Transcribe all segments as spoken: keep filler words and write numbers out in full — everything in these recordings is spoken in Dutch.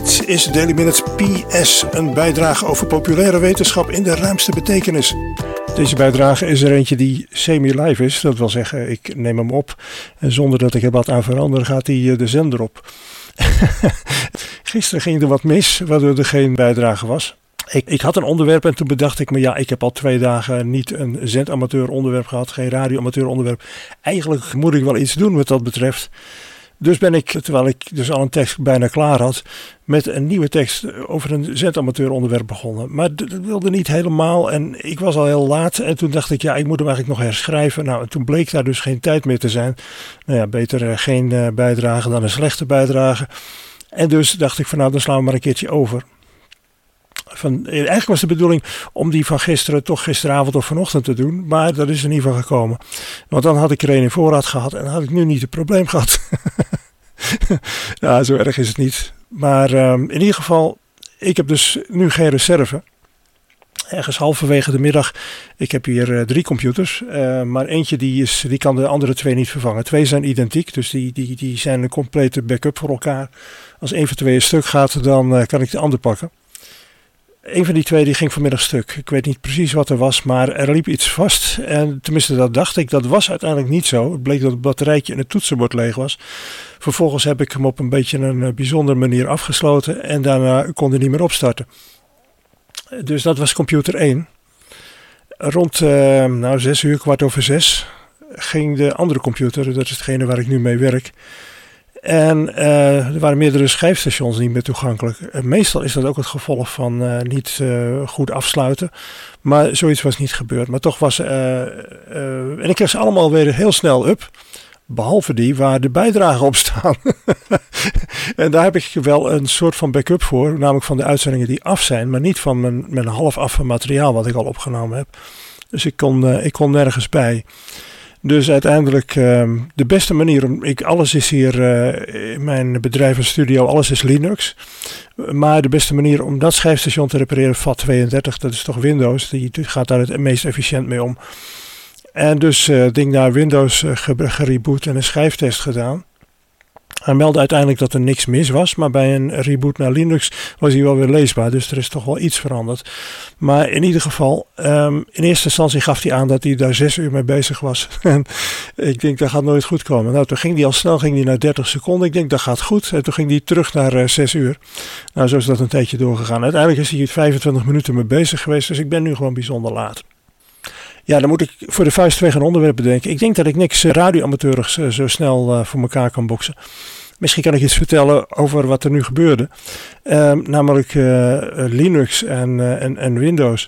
Dit is Daily Minutes P S, een bijdrage over populaire wetenschap in de ruimste betekenis. Deze bijdrage is er eentje die semi-live is, dat wil zeggen ik neem hem op en zonder dat ik er wat aan verander gaat hij de zender op. Gisteren ging er wat mis, waardoor er geen bijdrage was. Ik, ik had een onderwerp en toen bedacht ik me, ja, ik heb al twee dagen niet een zendamateur onderwerp gehad, geen radioamateur onderwerp. Eigenlijk moet ik wel iets doen wat dat betreft. Dus ben ik, terwijl ik dus al een tekst bijna klaar had, met een nieuwe tekst over een zendamateur onderwerp begonnen. Maar dat wilde niet helemaal en ik was al heel laat en toen dacht ik, ja, ik moet hem eigenlijk nog herschrijven. Nou, en toen bleek daar dus geen tijd meer te zijn. Nou ja, beter uh, geen uh, bijdrage dan een slechte bijdrage. En dus dacht ik van, nou, dan slaan we maar een keertje over. Van, eigenlijk was de bedoeling om die van gisteren toch gisteravond of vanochtend te doen. Maar dat is er niet van gekomen. Want dan had ik er een in voorraad gehad en dan had ik nu niet het probleem gehad. Nou, zo erg is het niet. Maar um, in ieder geval, ik heb dus nu geen reserve. Ergens halverwege de middag. Ik heb hier uh, drie computers. Uh, maar eentje die, is, die kan de andere twee niet vervangen. Twee zijn identiek. Dus die, die, die zijn een complete backup voor elkaar. Als één van twee een stuk gaat, dan uh, kan ik de ander pakken. Een van die twee die ging vanmiddag stuk. Ik weet niet precies wat er was, maar er liep iets vast. En tenminste, dat dacht ik. Dat was uiteindelijk niet zo. Het bleek dat het batterijtje in het toetsenbord leeg was. Vervolgens heb ik hem op een beetje een bijzondere manier afgesloten. En daarna kon hij niet meer opstarten. Dus dat was computer één. Rond uh, nou, zes uur, kwart over zes, ging de andere computer, dat is degene waar ik nu mee werk. En uh, er waren meerdere schijfstations niet meer toegankelijk. Uh, meestal is dat ook het gevolg van uh, niet uh, goed afsluiten. Maar zoiets was niet gebeurd. Maar toch was... Uh, uh, en ik kreeg ze allemaal weer heel snel up. Behalve die waar de bijdragen op staan. En daar heb ik wel een soort van backup voor. Namelijk van de uitzendingen die af zijn. Maar niet van mijn, mijn half af materiaal wat ik al opgenomen heb. Dus ik kon, uh, ik kon nergens bij. Dus uiteindelijk uh, de beste manier om... Ik, alles is hier uh, in mijn bedrijf en studio, alles is Linux. Maar de beste manier om dat schijfstation te repareren, V A T tweeëndertig, dat is toch Windows. Die gaat daar het meest efficiënt mee om. En dus uh, ding naar Windows uh, gereboot en een schijftest gedaan. Hij meldde uiteindelijk dat er niks mis was, maar bij een reboot naar Linux was hij wel weer leesbaar. Dus er is toch wel iets veranderd. Maar in ieder geval, um, in eerste instantie gaf hij aan dat hij daar zes uur mee bezig was. En ik denk, dat gaat nooit goed komen. Nou, toen ging hij al snel ging hij naar dertig seconden. Ik denk, dat gaat goed. En toen ging hij terug naar uh, zes uur. Nou, zo is dat een tijdje doorgegaan. Uiteindelijk is hij hier vijfentwintig minuten mee bezig geweest. Dus ik ben nu gewoon bijzonder laat. Ja, dan moet ik voor de vuist twee gaan onderwerpen denken. Ik denk dat ik niks radioamateurigs uh, zo snel uh, voor elkaar kan boksen. Misschien kan ik iets vertellen over wat er nu gebeurde. Uh, namelijk uh, Linux en, uh, en, en Windows.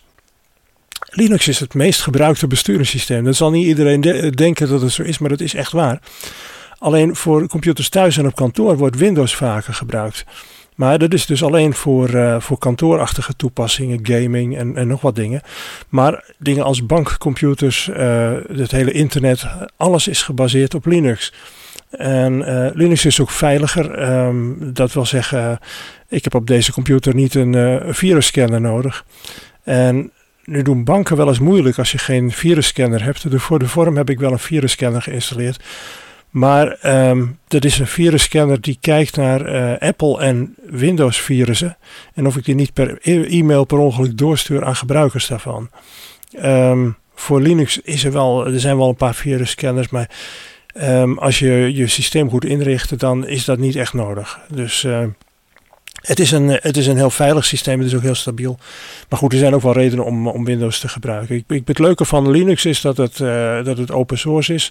Linux is het meest gebruikte besturingssysteem. Dat zal niet iedereen de- denken dat het zo is, maar dat is echt waar. Alleen voor computers thuis en op kantoor wordt Windows vaker gebruikt. Maar dat is dus alleen voor, uh, voor kantoorachtige toepassingen, gaming en, en nog wat dingen. Maar dingen als bankcomputers, uh, het hele internet, alles is gebaseerd op Linux. En uh, Linux is ook veiliger. Um, dat wil zeggen, uh, ik heb op deze computer niet een uh, virusscanner nodig. En nu doen banken wel eens moeilijk als je geen virusscanner hebt. Dus voor de vorm heb ik wel een virusscanner geïnstalleerd. Maar um, dat is een virusscanner die kijkt naar uh, Apple en Windows virussen. En of ik die niet per e-mail per ongeluk doorstuur aan gebruikers daarvan. Um, voor Linux is er wel, er zijn wel een paar virusscanners, maar um, als je je systeem goed inricht, dan is dat niet echt nodig. Dus uh, het is een, het is een heel veilig systeem, het is ook heel stabiel. Maar goed, er zijn ook wel redenen om, om Windows te gebruiken. Ik, ik, het leuke van Linux is dat het, uh, dat het open source is.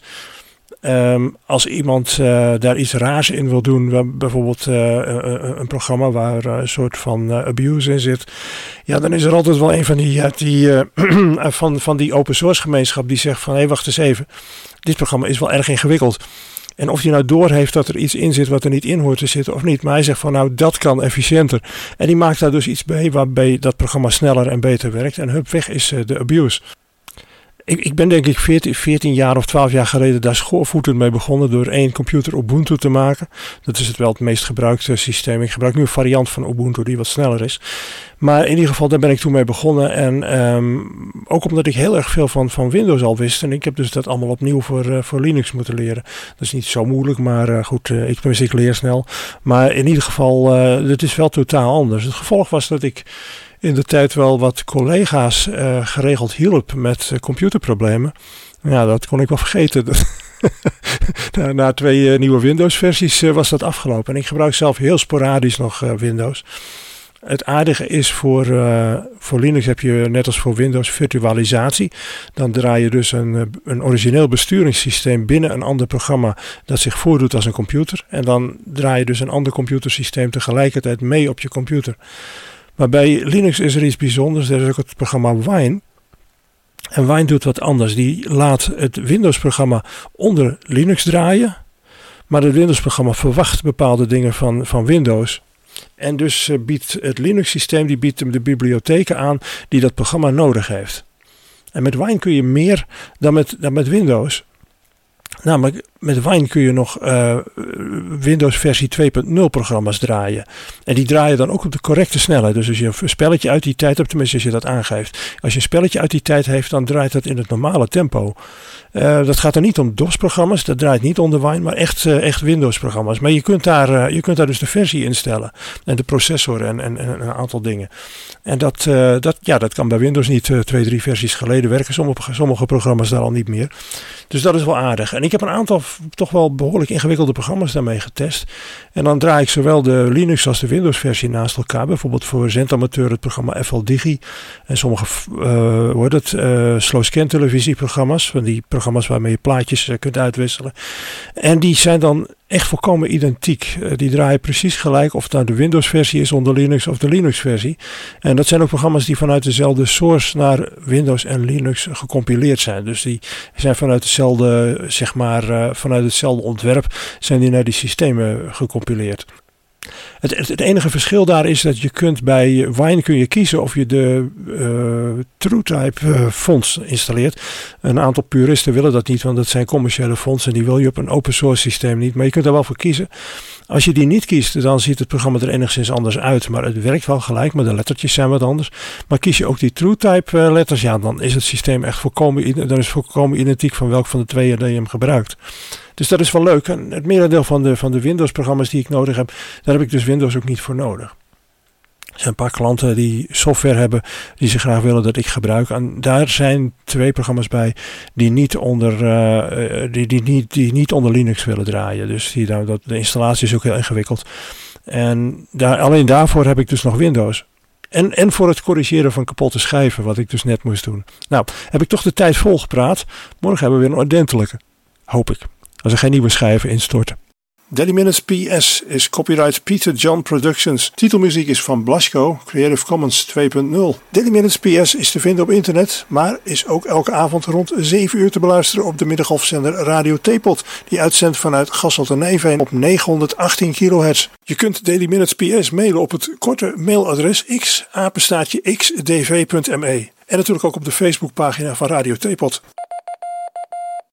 Um, als iemand uh, daar iets raars in wil doen, bijvoorbeeld uh, een, een programma waar uh, een soort van uh, abuse in zit, ja, dan is er altijd wel een van die, uh, die, uh, van, van die open source gemeenschap die zegt van, hé, hey, wacht eens even, dit programma is wel erg ingewikkeld. En of hij nou doorheeft dat er iets in zit wat er niet in hoort te zitten of niet, maar hij zegt van, nou, dat kan efficiënter. En die maakt daar dus iets bij waarbij dat programma sneller en beter werkt en hup, weg is uh, de abuse. Ik, ik ben denk ik veertien, veertien jaar of twaalf jaar geleden daar schoorvoetend mee begonnen door één computer Ubuntu te maken. Dat is het wel het meest gebruikte systeem. Ik gebruik nu een variant van Ubuntu die wat sneller is. Maar in ieder geval, daar ben ik toen mee begonnen. En um, ook omdat ik heel erg veel van, van Windows al wist. En ik heb dus dat allemaal opnieuw voor, uh, voor Linux moeten leren. Dat is niet zo moeilijk, maar uh, goed, uh, ik, ik leer snel. Maar in ieder geval, uh, het is wel totaal anders. Het gevolg was dat ik in de tijd wel wat collega's uh, geregeld hielp met uh, computerproblemen. Ja, dat kon ik wel vergeten. na, na twee uh, nieuwe Windows-versies uh, was dat afgelopen. En ik gebruik zelf heel sporadisch nog uh, Windows. Het aardige is voor, uh, voor Linux heb je net als voor Windows virtualisatie. Dan draai je dus een, een origineel besturingssysteem binnen een ander programma dat zich voordoet als een computer. En dan draai je dus een ander computersysteem tegelijkertijd mee op je computer. Maar bij Linux is er iets bijzonders. Er is ook het programma Wine. En Wine doet wat anders. Die laat het Windows-programma onder Linux draaien. Maar het Windows-programma verwacht bepaalde dingen van, van Windows. En dus uh, biedt het Linux-systeem die biedt hem de bibliotheken aan die dat programma nodig heeft. En met Wine kun je meer dan met, dan met Windows. Namelijk, met Wine kun je nog uh, Windows versie twee punt nul programma's draaien. En die draaien dan ook op de correcte snelheid. Dus als je een spelletje uit die tijd hebt, tenminste als je dat aangeeft. Als je een spelletje uit die tijd heeft, dan draait dat in het normale tempo. Uh, dat gaat er niet om DOS-programma's, dat draait niet onder Wine, maar echt, uh, echt Windows-programma's. Maar je kunt, daar, uh, je kunt daar dus de versie instellen. En de processor en, en, en een aantal dingen. En dat, uh, dat, ja, dat kan bij Windows niet uh, twee, drie versies geleden werken. Sommige, sommige programma's daar al niet meer. Dus dat is wel aardig. En ik heb een aantal toch wel behoorlijk ingewikkelde programma's daarmee getest. En dan draai ik zowel de Linux als de Windows versie naast elkaar. Bijvoorbeeld voor zendamateur het programma F L Digi. En sommige uh, hoe heet het, uh, slow scan televisieprogramma's. Van die programma's waarmee je plaatjes uh, kunt uitwisselen. En die zijn dan echt volkomen identiek. Uh, die draaien precies gelijk of het nou de Windows versie is onder Linux of de Linux versie. En dat zijn ook programma's die vanuit dezelfde source naar Windows en Linux gecompileerd zijn. Dus die zijn vanuit hetzelfde, zeg maar, uh, vanuit hetzelfde ontwerp zijn die naar die systemen gecompileerd. Het, het, het enige verschil daar is dat je kunt bij Wine kun je kiezen of je de uh, TrueType uh, fonts installeert. Een aantal puristen willen dat niet, want dat zijn commerciële fonts en die wil je op een open source systeem niet. Maar je kunt daar wel voor kiezen. Als je die niet kiest, dan ziet het programma er enigszins anders uit. Maar het werkt wel gelijk, maar de lettertjes zijn wat anders. Maar kies je ook die TrueType uh, letters, ja, dan is het systeem echt volkomen, dan is volkomen identiek van welk van de twee dat je hem gebruikt. Dus dat is wel leuk. En het merendeel van de, van de Windows-programma's die ik nodig heb, daar heb ik dus Windows ook niet voor nodig. Er zijn een paar klanten die software hebben die ze graag willen dat ik gebruik. En daar zijn twee programma's bij die niet onder, uh, die, die, die, die niet onder Linux willen draaien. Dus die, nou, dat, de installatie is ook heel ingewikkeld. En daar, alleen daarvoor heb ik dus nog Windows. En, en voor het corrigeren van kapotte schijven, wat ik dus net moest doen. Nou, heb ik toch de tijd volgepraat. Morgen hebben we weer een ordentelijke. Hoop ik. Als er geen nieuwe schijven instorten. Daily Minutes P S is copyright Peter John Productions. Titelmuziek is van Blasco, Creative Commons twee punt nul. Daily Minutes P S is te vinden op internet, maar is ook elke avond rond zeven uur te beluisteren op de middengolfzender Radio Theepot, die uitzendt vanuit Gasselte-Nijveen op negenhonderdachttien kilohertz. Je kunt Daily Minutes P S mailen op het korte mailadres x apenstaartje x d v punt m e en natuurlijk ook op de Facebookpagina van Radio Theepot.